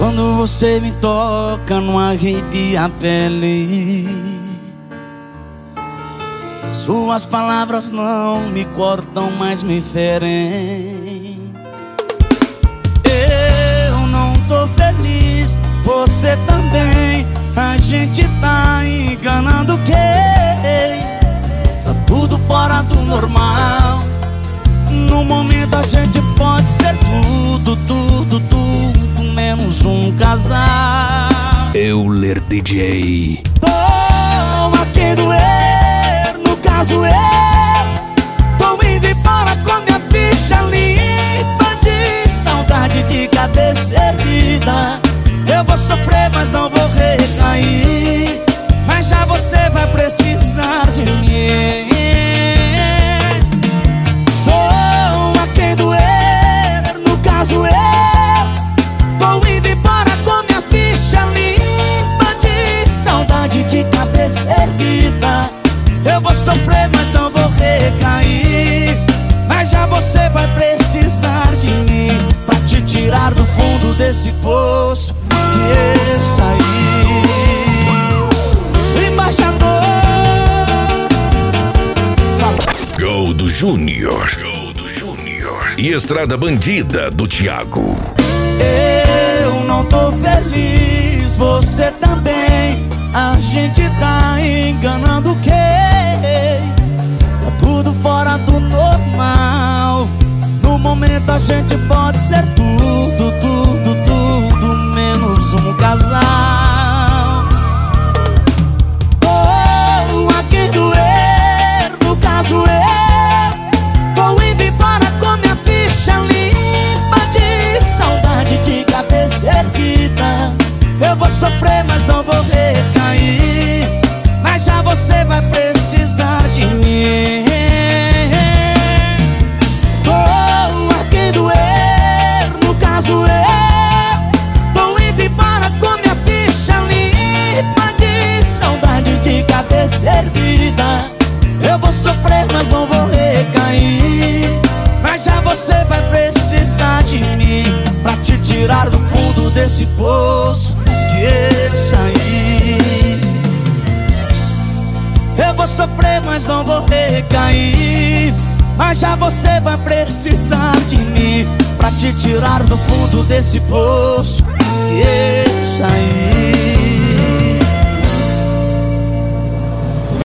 Quando você me toca, não arrepia a pele. Suas palavras não me cortam, mas me ferem. Eu não tô feliz, você também. A gente tá enganando quem? Tá tudo fora do normal. No momento a gente pode ser tudo, tudo, tudo, menos um casal. Euler DJ. Tô a quem doer, no caso eu tô indo embora com minha ficha limpa de saudade de cabeça erguida. Eu vou sofrer, mas não vou recair. Mas já você vai precisar de mim. Tô a quem doer, no caso eu tô indo embora com minha ficha limpa de saudade de cabeça erguida. Eu vou sofrer, mas não vou recair. Mas já você vai precisar de mim pra te tirar do fundo desse poço que eu saí. Embaixador Gold Júnior. E Estrada Bandida do Thiago. Eu não tô feliz, você também. A gente tá enganando quem? Tá tudo fora do normal. No momento a gente pode ser tudo, tudo, tudo, menos um casal. Oh, a quem doer, no caso eu tô indo embora com minha ficha limpa de saudade de cabeça erguida. Eu vou sofrer, mas não vou recair. Mas já você vai precisar de mim. Oh, a quem doer, no caso eu tô indo embora com minha ficha limpa de saudade de cabeça erguida. Eu vou sofrer, mas não vou recair. Mas já você vai precisar de mim pra te tirar do fundo desse poço que eu saí. Eu vou sofrer, mas não vou recair. Mas já você vai precisar de mim pra te tirar do fundo desse poço que eu saí.